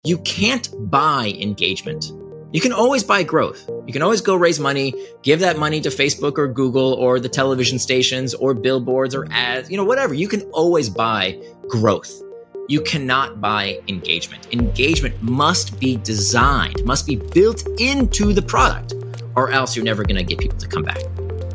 You can't buy engagement. You can always buy growth. You can always go raise money, give that money to Facebook or Google or the television stations or billboards or ads, whatever. You can always buy growth. You cannot buy engagement. Engagement must be designed, must be built into the product, or else you're never going to get people to come back.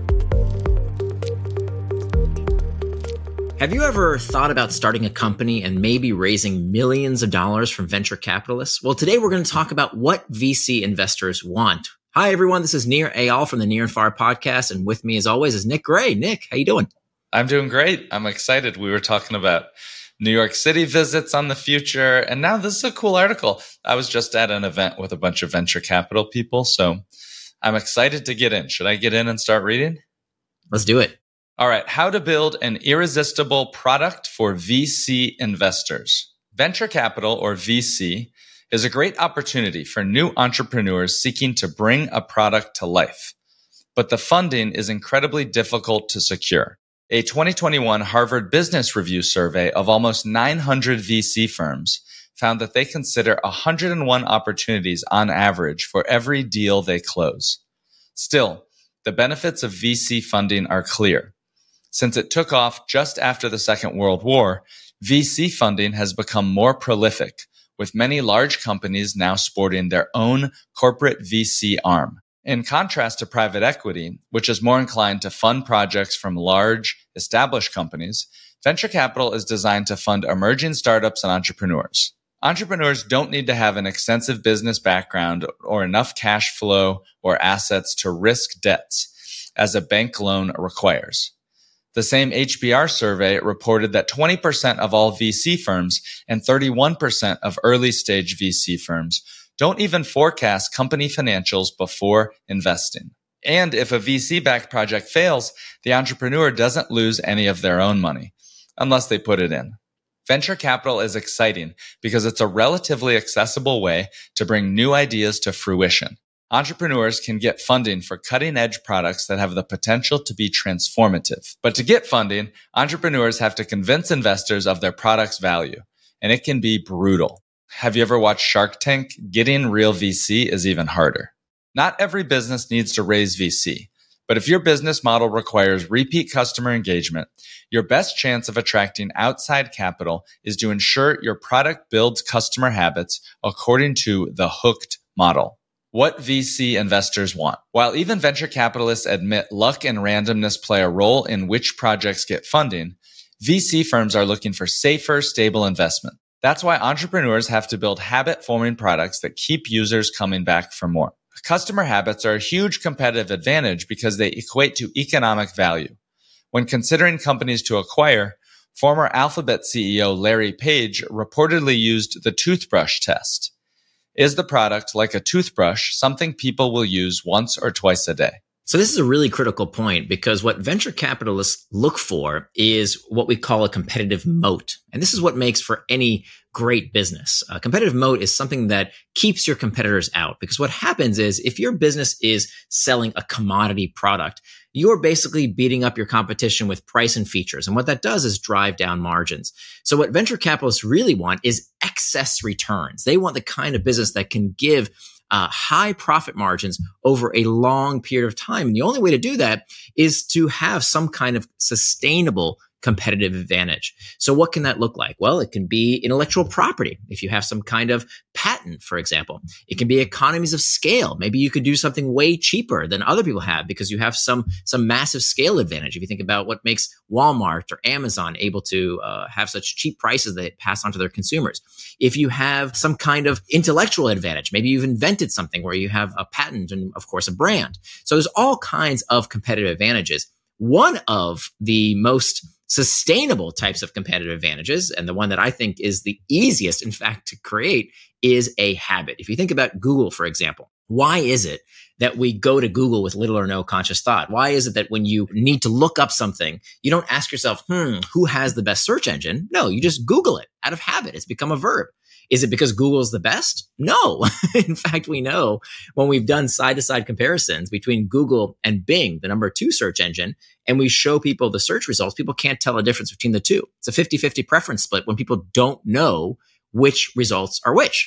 Have you ever thought about starting a company and maybe raising millions of dollars from venture capitalists? Well, today we're going to talk about what VC investors want. Hi, everyone. This is Nir Eyal from the Nir and Far podcast. And with me, as always, is Nick Gray. Nick, how you doing? I'm doing great. I'm excited. We were talking about New York City visits on the future. And now this is a cool article. I was just at an event with a bunch of venture capital people. So I'm excited to get in. Should I get in and start reading? Let's do it. All right. How to build an irresistible product for VC investors. Venture capital, or VC, is a great opportunity for new entrepreneurs seeking to bring a product to life. But the funding is incredibly difficult to secure. A 2021 Harvard Business Review survey of almost 900 VC firms found that they consider 101 opportunities on average for every deal they close. Still, the benefits of VC funding are clear. Since it took off just after the Second World War, VC funding has become more prolific, with many large companies now sporting their own corporate VC arm. In contrast to private equity, which is more inclined to fund projects from large, established companies, venture capital is designed to fund emerging startups and entrepreneurs. Entrepreneurs don't need to have an extensive business background or enough cash flow or assets to risk debts, as a bank loan requires. The same HBR survey reported that 20% of all VC firms and 31% of early-stage VC firms don't even forecast company financials before investing. And if a VC-backed project fails, the entrepreneur doesn't lose any of their own money, unless they put it in. Venture capital is exciting because it's a relatively accessible way to bring new ideas to fruition. Entrepreneurs can get funding for cutting-edge products that have the potential to be transformative. But to get funding, entrepreneurs have to convince investors of their product's value, and it can be brutal. Have you ever watched Shark Tank? Getting real VC is even harder. Not every business needs to raise VC, but if your business model requires repeat customer engagement, your best chance of attracting outside capital is to ensure your product builds customer habits according to the hooked model. What VC investors want. While even venture capitalists admit luck and randomness play a role in which projects get funding, VC firms are looking for safer, stable investment. That's why entrepreneurs have to build habit-forming products that keep users coming back for more. Customer habits are a huge competitive advantage because they equate to economic value. When considering companies to acquire, former Alphabet CEO Larry Page reportedly used the toothbrush test. Is the product, like a toothbrush, something people will use once or twice a day? So this is a really critical point because what venture capitalists look for is what we call a competitive moat. And this is what makes for any great business. A competitive moat is something that keeps your competitors out, because what happens is if your business is selling a commodity product, you're basically beating up your competition with price and features. And what that does is drive down margins. So what venture capitalists really want is excess returns. They want the kind of business that can give high profit margins over a long period of time. And the only way to do that is to have some kind of sustainable competitive advantage. So what can that look like? Well, it can be intellectual property. If you have some kind of patent, for example, it can be economies of scale. Maybe you could do something way cheaper than other people have because you have some massive scale advantage. If you think about what makes Walmart or Amazon able to have such cheap prices that they pass on to their consumers. If you have some kind of intellectual advantage, maybe you've invented something where you have a patent and, of course, a brand. So there's all kinds of competitive advantages. One of the most sustainable types of competitive advantages, and the one that I think is the easiest, in fact, to create, is a habit. If you think about Google, for example, why is it that we go to Google with little or no conscious thought? Why is it that when you need to look up something, you don't ask yourself, who has the best search engine? No, you just Google it out of habit. It's become a verb. Is it because Google's the best? No. In fact, we know when we've done side-to-side comparisons between Google and Bing, the number 2 search engine, and we show people the search results, people can't tell a difference between the two. It's a 50-50 preference split when people don't know which results are which.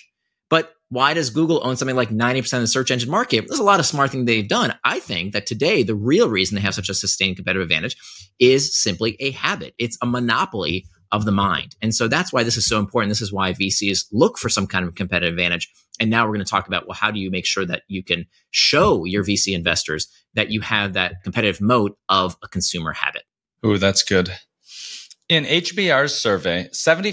But why does Google own something like 90% of the search engine market? There's a lot of smart things they've done. I think that today, the real reason they have such a sustained competitive advantage is simply a habit. It's a monopoly of the mind. And so that's why this is so important. This is why VCs look for some kind of competitive advantage. And now we're going to talk about, well, how do you make sure that you can show your VC investors that you have that competitive moat of a consumer habit? Ooh, that's good. In HBR's survey,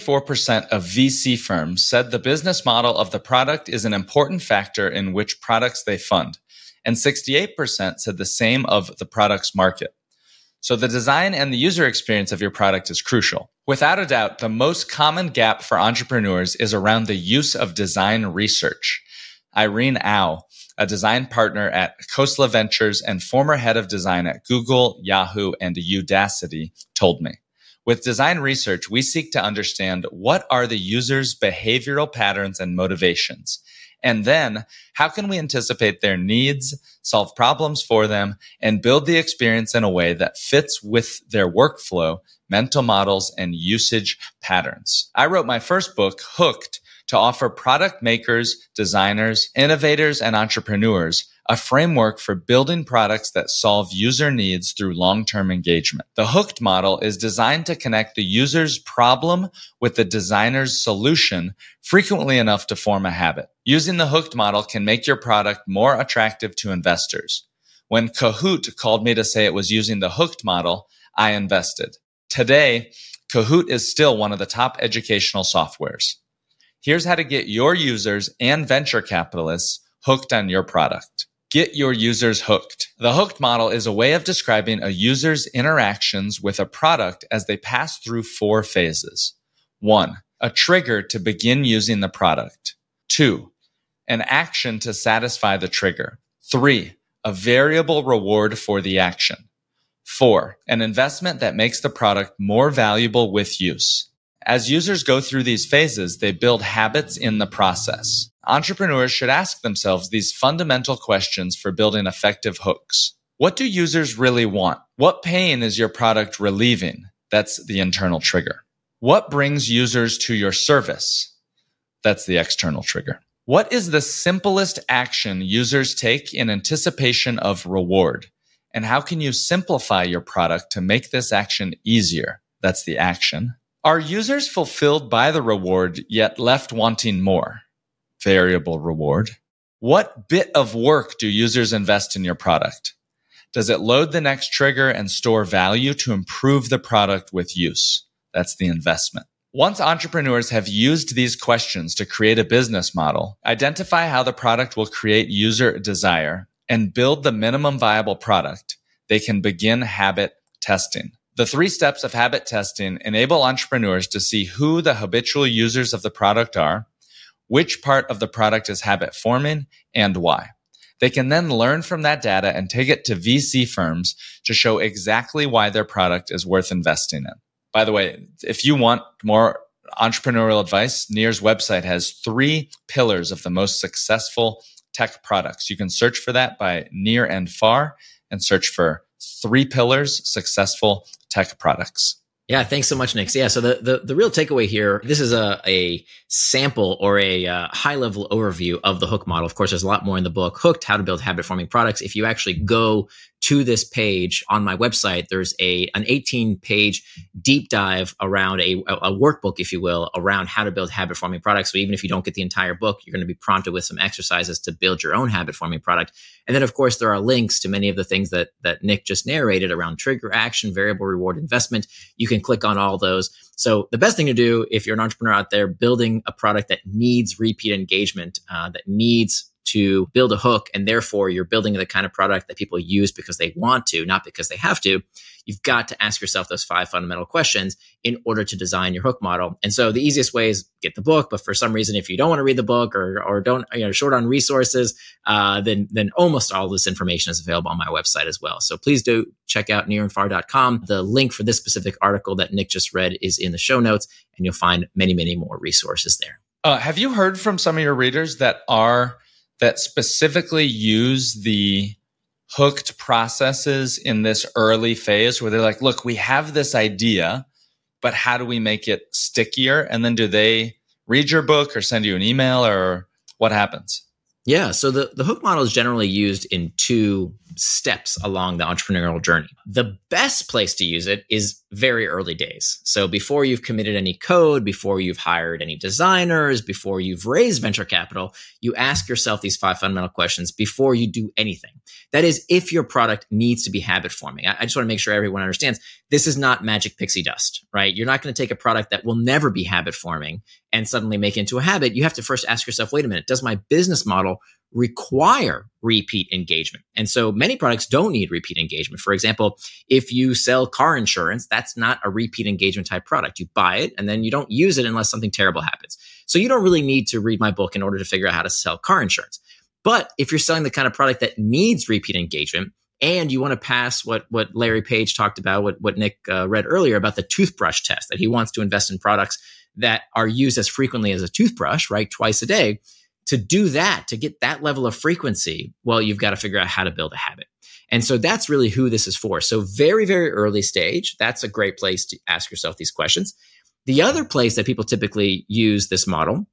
74% of VC firms said the business model of the product is an important factor in which products they fund. And 68% said the same of the product's market. So the design and the user experience of your product is crucial. Without a doubt, the most common gap for entrepreneurs is around the use of design research. Irene Au, a design partner at Khosla Ventures and former head of design at Google, Yahoo, and Udacity, told me. With design research, we seek to understand what are the user's behavioral patterns and motivations. And then, how can we anticipate their needs, solve problems for them, and build the experience in a way that fits with their workflow, mental models, and usage patterns? I wrote my first book, Hooked, to offer product makers, designers, innovators, and entrepreneurs a framework for building products that solve user needs through long-term engagement. The Hooked model is designed to connect the user's problem with the designer's solution frequently enough to form a habit. Using the Hooked model can make your product more attractive to investors. When Kahoot called me to say it was using the Hooked model, I invested. Today, Kahoot is still one of the top educational softwares. Here's how to get your users and venture capitalists hooked on your product. Get your users hooked. The Hooked model is a way of describing a user's interactions with a product as they pass through 4 phases. 1, a trigger to begin using the product. 2, an action to satisfy the trigger. 3, a variable reward for the action. 4, an investment that makes the product more valuable with use. As users go through these phases, they build habits in the process. Entrepreneurs should ask themselves these fundamental questions for building effective hooks. What do users really want? What pain is your product relieving? That's the internal trigger. What brings users to your service? That's the external trigger. What is the simplest action users take in anticipation of reward? And how can you simplify your product to make this action easier? That's the action. Are users fulfilled by the reward, yet left wanting more? Variable reward. What bit of work do users invest in your product? Does it load the next trigger and store value to improve the product with use? That's the investment. Once entrepreneurs have used these questions to create a business model, identify how the product will create user desire, and build the minimum viable product, they can begin habit testing. The 3 steps of habit testing enable entrepreneurs to see who the habitual users of the product are, which part of the product is habit forming, and why. They can then learn from that data and take it to VC firms to show exactly why their product is worth investing in. By the way, if you want more entrepreneurial advice, Near's website has 3 pillars of the most successful tech products. You can search for that by near and far and search for 3 pillars, successful tech products. Yeah, thanks so much, Nick. So yeah, so the real takeaway here, this is a sample or a high-level overview of the Hook model. Of course, there's a lot more in the book, Hooked, How to Build Habit-Forming Products. If you actually go to this page on my website, there's an 18-page deep dive around a workbook, if you will, around how to build habit-forming products. So even if you don't get the entire book, you're going to be prompted with some exercises to build your own habit-forming product. And then, of course, there are links to many of the things that Nick just narrated around trigger, action, variable reward, investment. You can click on all those. So the best thing to do if you're an entrepreneur out there building a product that needs repeat engagement, that needs to build a hook, and therefore you're building the kind of product that people use because they want to, not because they have to, you've got to ask yourself those 5 fundamental questions in order to design your hook model. And so the easiest way is get the book. But for some reason, if you don't want to read the book or don't, short on resources, then almost all this information is available on my website as well. So please do check out nearandfar.com. The link for this specific article that Nick just read is in the show notes, and you'll find many, many more resources there. Have you heard from some of your readers that specifically use the hooked processes in this early phase where they're like, look, we have this idea, but how do we make it stickier? And then do they read your book or send you an email or what happens? Yeah. So the hook model is generally used in two steps along the entrepreneurial journey. The best place to use it is very early days. So before you've committed any code, before you've hired any designers, before you've raised venture capital, you ask yourself these 5 fundamental questions before you do anything. That is, if your product needs to be habit forming. I just want to make sure everyone understands this is not magic pixie dust, right? You're not going to take a product that will never be habit forming and suddenly make it into a habit. You have to first ask yourself, wait a minute, does my business model require repeat engagement? And so many products don't need repeat engagement. For example, if you sell car insurance, that's not a repeat engagement type product. You buy it and then you don't use it unless something terrible happens. So you don't really need to read my book in order to figure out how to sell car insurance. But if you're selling the kind of product that needs repeat engagement and you want to pass what Larry Page talked about, what Nick read earlier about the toothbrush test, that he wants to invest in products that are used as frequently as a toothbrush, right? Twice a day. To do that, to get that level of frequency, well, you've got to figure out how to build a habit. And so that's really who this is for. So very, very early stage, that's a great place to ask yourself these questions. The other place that people typically use this model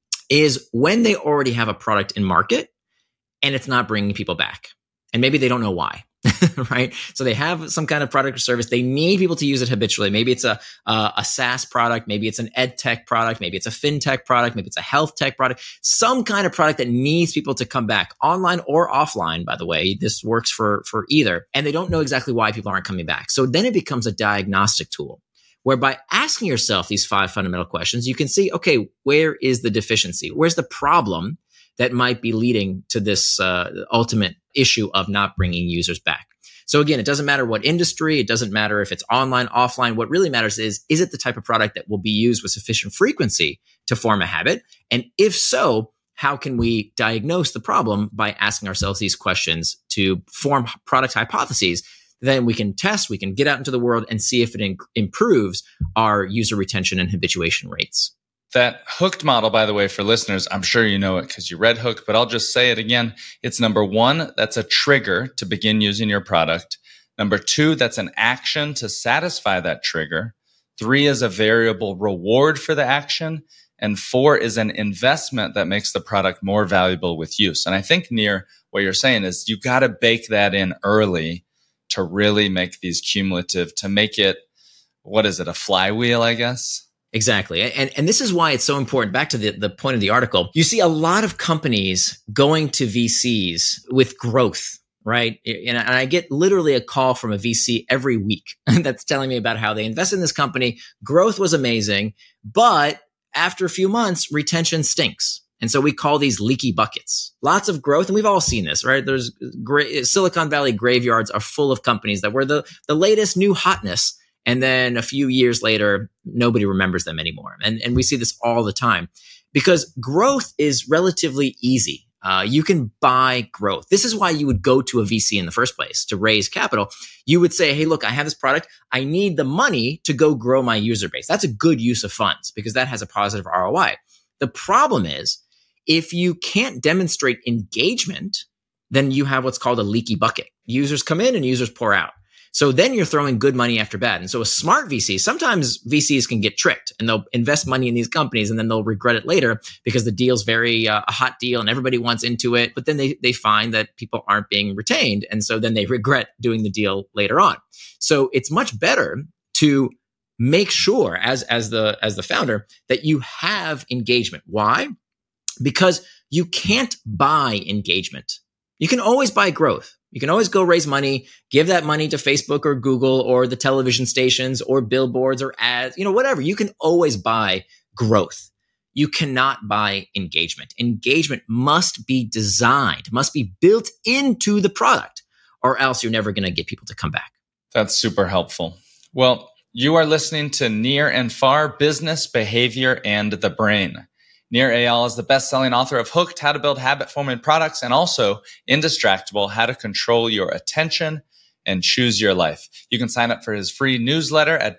is when they already have a product in market and it's not bringing people back. And maybe they don't know why. Right? So they have some kind of product or service. They need people to use it habitually. Maybe it's a SaaS product. Maybe it's an ed tech product. Maybe it's a fintech product. Maybe it's a health tech product, some kind of product that needs people to come back online or offline. By the way, this works for either. And they don't know exactly why people aren't coming back. So then it becomes a diagnostic tool where by asking yourself these 5 fundamental questions, you can see, okay, where is the deficiency? Where's the problem that might be leading to this ultimate issue of not bringing users back? So again, it doesn't matter what industry, it doesn't matter if it's online, offline. What really matters is it the type of product that will be used with sufficient frequency to form a habit? And if so, how can we diagnose the problem by asking ourselves these questions to form product hypotheses? Then we can test, we can get out into the world and see if it improves our user retention and habituation rates. That hooked model, by the way, for listeners, I'm sure you know it because you read Hooked, but I'll just say it again. It's number 1, that's a trigger to begin using your product. Number 2, that's an action to satisfy that trigger. 3 is a variable reward for the action. And 4 is an investment that makes the product more valuable with use. And I think, Nir, what you're saying is you got to bake that in early to really make these cumulative, to make it, what is it, a flywheel, I guess? Exactly. And this is why it's so important. Back to the point of the article, you see a lot of companies going to VCs with growth, right? And I get literally a call from a VC every week that's telling me about how they invested in this company. Growth was amazing, but after a few months, retention stinks. And so we call these leaky buckets. Lots of growth. And we've all seen this, right? There's Silicon Valley graveyards are full of companies that were the latest new hotness. And then a few years later, nobody remembers them anymore. And we see this all the time because growth is relatively easy. You can buy growth. This is why you would go to a VC in the first place to raise capital. You would say, hey, look, I have this product. I need the money to go grow my user base. That's a good use of funds because that has a positive ROI. The problem is if you can't demonstrate engagement, then you have what's called a leaky bucket. Users come in and users pour out. So then you're throwing good money after bad. And so a smart VC, sometimes VCs can get tricked and they'll invest money in these companies and then they'll regret it later because the deal's very a hot deal and everybody wants into it. But then they find that people aren't being retained. And so then they regret doing the deal later on. So it's much better to make sure as the founder that you have engagement. Why? Because you can't buy engagement. You can always buy growth. You can always go raise money, give that money to Facebook or Google or the television stations or billboards or ads, whatever. You can always buy growth. You cannot buy engagement. Engagement must be designed, must be built into the product, or else you're never going to get people to come back. That's super helpful. Well, you are listening to Nir and Far, Business, Behavior, and the Brain. Nir Eyal is the best-selling author of Hooked, How to Build Habit-Forming Products, and also Indistractable, How to Control Your Attention and Choose Your Life. You can sign up for his free newsletter at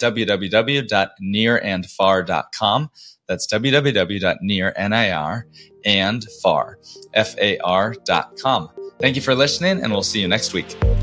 www.nirandfar.com. That's www.nirandfar.com. Thank you for listening, and we'll see you next week.